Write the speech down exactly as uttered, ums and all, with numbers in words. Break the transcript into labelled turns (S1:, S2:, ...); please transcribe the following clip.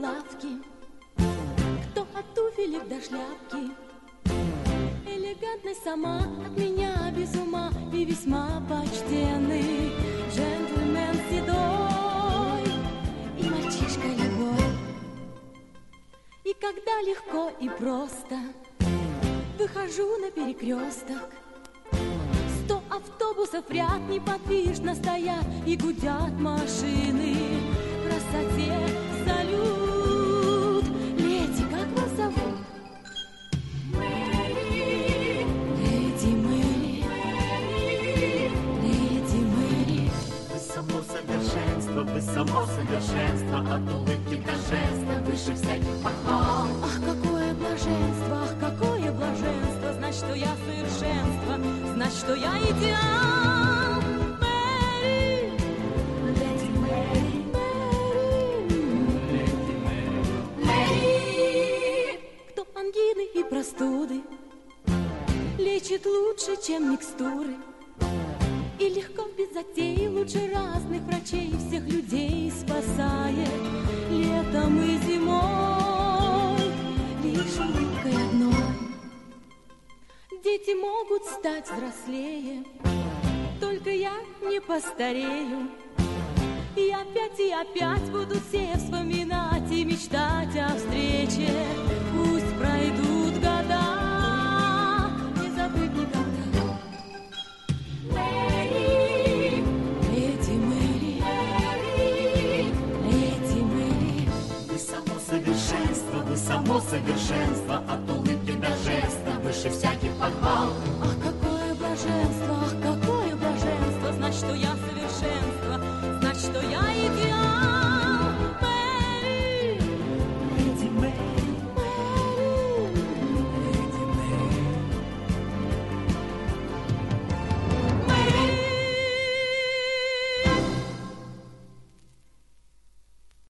S1: булавки, кто от туфелек до шляпки. Элегантность сама от меня без ума и весьма почтенный джентльмен седой и мальчишка любой. И когда легко и просто выхожу на перекресток, сто автобусов в ряд неподвижно стоят и гудят машины. Красоте салют. Леди, как вас зовут? Мэри. Леди Мэри. Мэри. Леди Мэри.
S2: Вы само совершенство, вы само совершенство, от улыбки до жеста выше всяких похвал.
S1: Ах, какое блаженство, ах, какое блаженство, знать, что я совершенство, знать, что я идеал. Мэри. Леди Мэри. Кто ангины и простуды лечит лучше, чем микстуры, и легко без затей лучше разных врачей всех людей спасает летом и зимой лишь улыбкой одной. Дети могут стать взрослее, только я не постарею. И опять и опять будут все вспоминать и мечтать о встрече. Пусть пройдут года, не забыть никогда. Мэри, леди Мэри, Мэри, леди Мэри.
S2: Вы само совершенство, вы само совершенство, от улыбки до жеста выше всяких похвал.